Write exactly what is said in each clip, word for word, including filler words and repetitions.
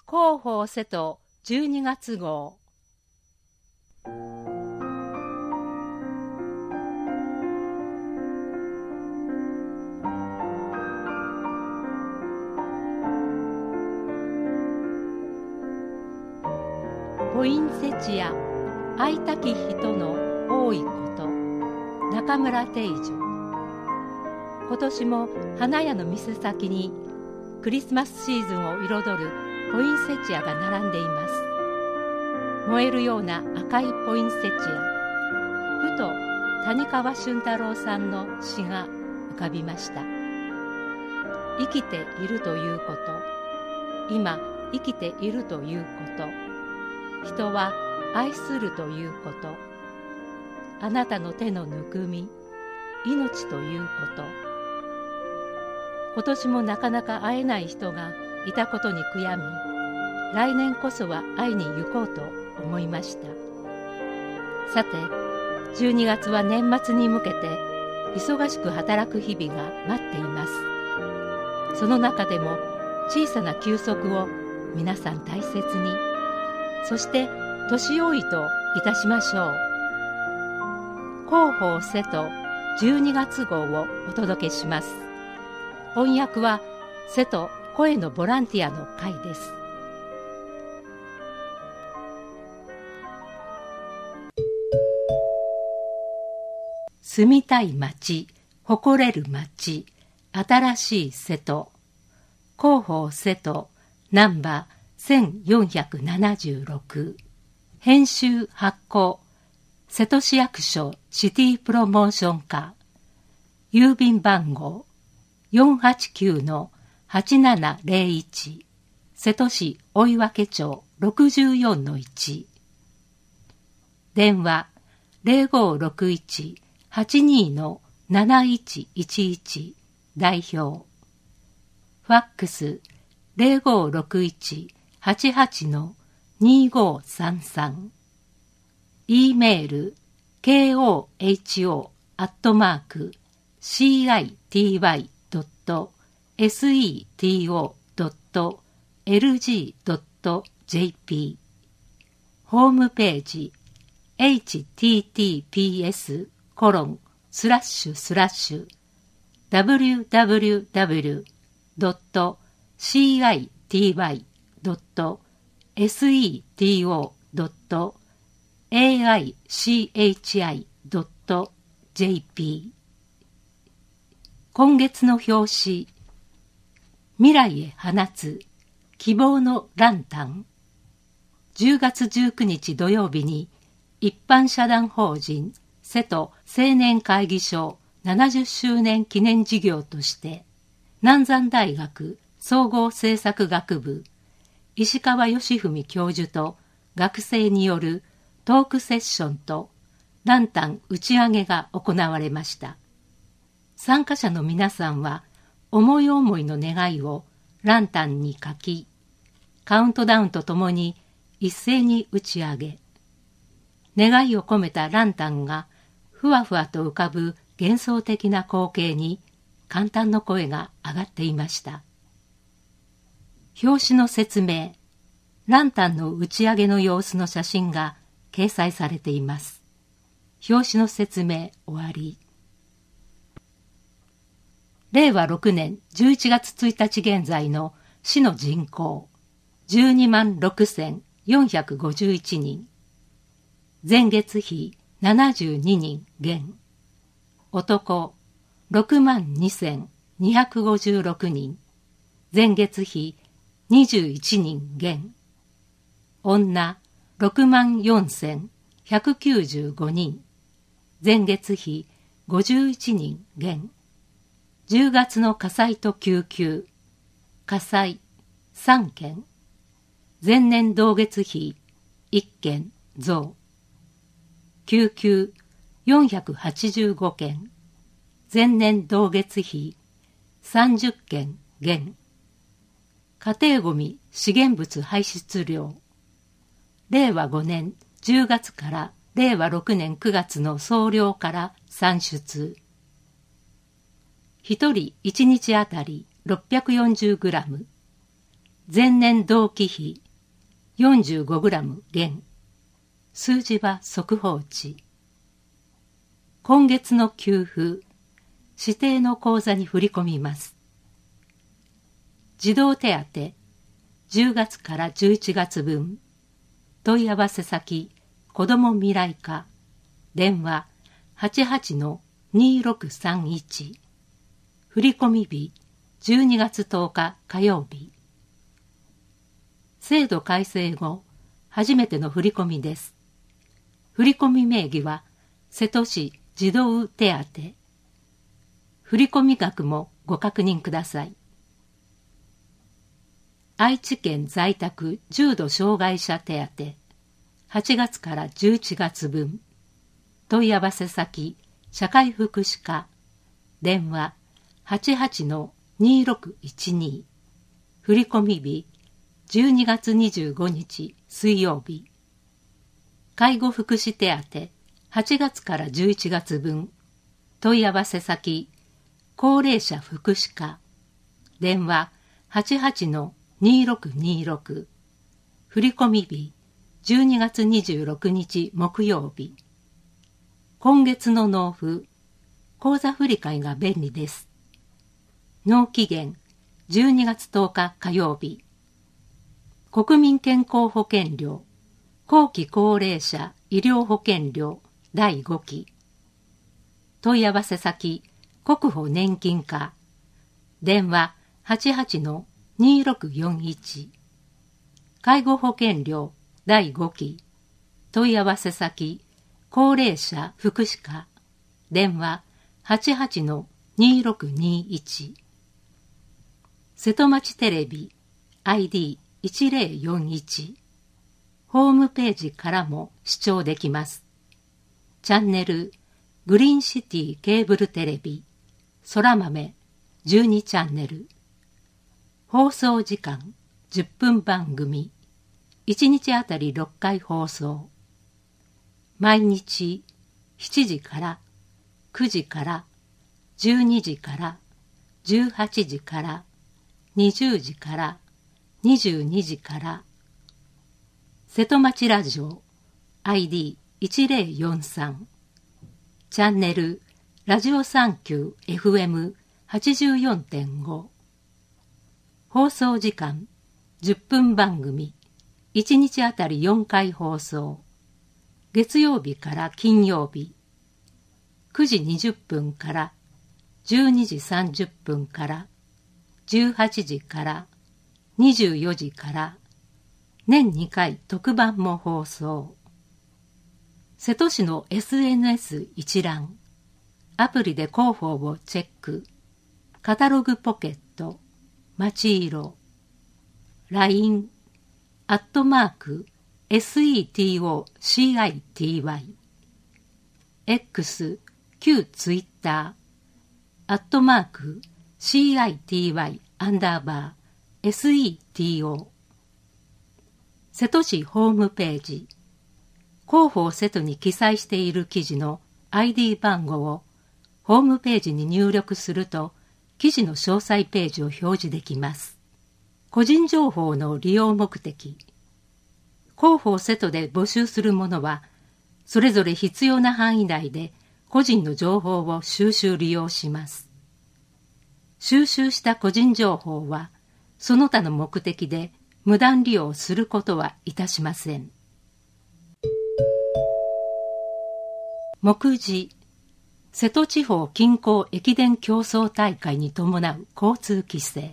広報瀬戸じゅうにがつ号。ポインセチア、会いたき人の多いこと。中村定女。今年も花屋の店先にクリスマスシーズンを彩るポインセチアが並んでいます。燃えるような赤いポインセチア。ふと谷川俊太郎さんの詩が浮かびました。生きているということ、今生きているということ、人は愛するということ、あなたの手のぬくみ、命ということ。今年もなかなか会えない人がいたことに悔やみ、来年こそは会いに行こうと思いました。さて、じゅうにがつは年末に向けて忙しく働く日々が待っています。その中でも小さな休息を皆さん大切に、そして年老いといたしましょう。広報瀬戸じゅうにがつ号をお届けします。翻訳は瀬戸声のボランティアの会です。住みたい街、誇れる街、新しい瀬戸。広報瀬戸ナンバーせんよんひゃくななじゅうろく。編集発行瀬戸市役所シティプロモーション課。郵便番号 よんはちきゅうのはちななゼロいち。瀬戸市追分町 ろくじゅうよんのいち。電話 ゼロごろくいちはちにのなないちいちいち。代表。ファックス ゼロごろくいちはちはちのにごさんさん。E メール ケーオーエイチオー アットマーク シーアイティーワイ ドット エスイーティーオー ドット エルジー ドット ジェーピー。ホームページ エイチティーティーピーエスコロンスラッシュスラッシュ ダブリューダブリューダブリュー ドット シーアイティーワイ ドット エスイーティーオー ドット エーアイシーエイチアイ ドット ジェーピー。今月の表紙、未来へ放つ希望のランタン。じゅうがつじゅうくにち土曜日に一般社団法人瀬戸青年会議所ななじゅっしゅうねん記念事業として南山大学総合政策学部石川義文教授と学生によるトークセッションとランタン打ち上げが行われました。参加者の皆さんは思い思いの願いをランタンに書き、カウントダウンとともに一斉に打ち上げ、願いを込めたランタンがふわふわと浮かぶ幻想的な光景に感嘆の声が上がっていました。表紙の説明、ランタンの打ち上げの様子の写真が掲載されています。表紙の説明終わり。れいわろくねんじゅういちがつついたち現在の市の人口じゅうにまんろくせんよんひゃくごじゅういちにん。前月比ななじゅうににん減。男ろくまんにせんにひゃくごじゅうろくにん。前月比にじゅういちにん減。女ろくまんよんせんひゃくきゅうじゅうごにん。前月比ごじゅういちにん減。じゅうがつの火災と救急。火災さんけん。前年同月比いっけん増。救急よんひゃくはちじゅうごけん。前年同月比さんじゅっけん減。家庭ごみ資源物排出量。れいわごねんじゅうがつかられいわろくねんくがつの総量から算出。ひとりいちにちあたりろっぴゃくよんじゅうグラム。 前年同期比 よんじゅうごグラム 減。数字は速報値。今月の給付、指定の口座に振り込みます。児童手当、じゅうがつからじゅういちがつぶん、問い合わせ先、子ども未来課、電話 はちはちのにろくさんいち、振り込み日じゅうにがつとおか火曜日。制度改正後、初めての振り込みです。振り込み名義は、瀬戸市児童手当。振り込み額もご確認ください。愛知県在宅重度障害者手当、はちがつからじゅういちがつぶん、問い合わせ先、社会福祉課、電話 はちはちのにろくいちに、振り込み日じゅうにがつにじゅうごにち水曜日。介護福祉手当、はちがつからじゅういちがつぶん、問い合わせ先、高齢者福祉課、電話 はちはちのにろくにろく、振り込み日じゅうにがつにじゅうろくにち木曜日。今月の納付、口座振替が便利です。納期限じゅうにがつとおか火曜日。国民健康保険料、後期高齢者医療保険料だいごき。問い合わせ先、国保年金課、電話 はちはちのにろくよんいち。介護保険料だいごき。問い合わせ先、高齢者福祉課、電話 はちはちのにろくにいち。瀬戸町テレビ アイディーいちぜろよんいち。ホームページからも視聴できます。チャンネルグリーンシティケーブルテレビそら豆じゅうにチャンネル。放送時間じゅっぷん番組、いちにちあたりろっかい放送。毎日しちじからくじからじゅうにじからじゅうはちじからにじゅうじからにじゅうにじから。瀬戸町ラジオ アイディーいちぜろよんさん。チャンネルラジオサンキュー エフエムはちじゅうよんてんご。放送時間じゅっぷん番組、いちにちあたりよんかい放送。月曜日から金曜日、くじにじゅっぷんからじゅうにじさんじゅっぷんからじゅうはちじからにじゅうよじから、年にかい特番も放送。瀬戸市の エスエヌエス 一覧、アプリで広報をチェック、カタログポケット、まちいろ、ライン、アットマーク、セトチ、X、旧ツイッター、アットマーク、シアイティーワイ アンダーバー、エスイーティーオー。瀬戸市ホームページ、広報瀬戸に記載している記事の アイディー 番号をホームページに入力すると、記事の詳細ページを表示できます。個人情報の利用目的。広報瀬戸で募集するものは、それぞれ必要な範囲内で個人の情報を収集利用します。収集した個人情報は、その他の目的で無断利用することはいたしません。目次、瀬戸地方近郊駅伝競争大会に伴う交通規制。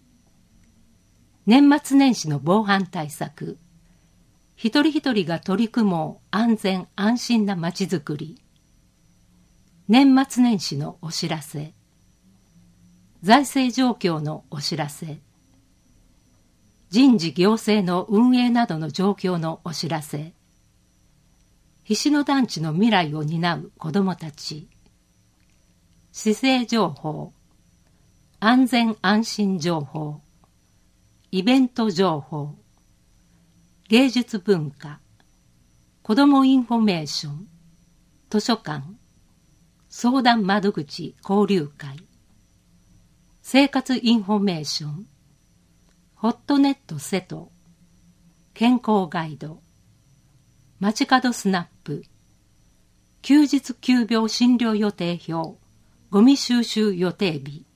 年末年始の防犯対策。一人一人が取り組もう安全安心なまちづくり。年末年始のお知らせ。財政状況のお知らせ。人事行政の運営などの状況のお知らせ。菱野団地の未来を担う子どもたち。市政情報。安全安心情報。イベント情報。芸術文化。子どもインフォメーション。図書館。相談窓口交流会。生活インフォメーション。 ホットネット瀬戸、健康ガイド、街角スナップ、休日急病診療予定表、ゴミ収集予定日。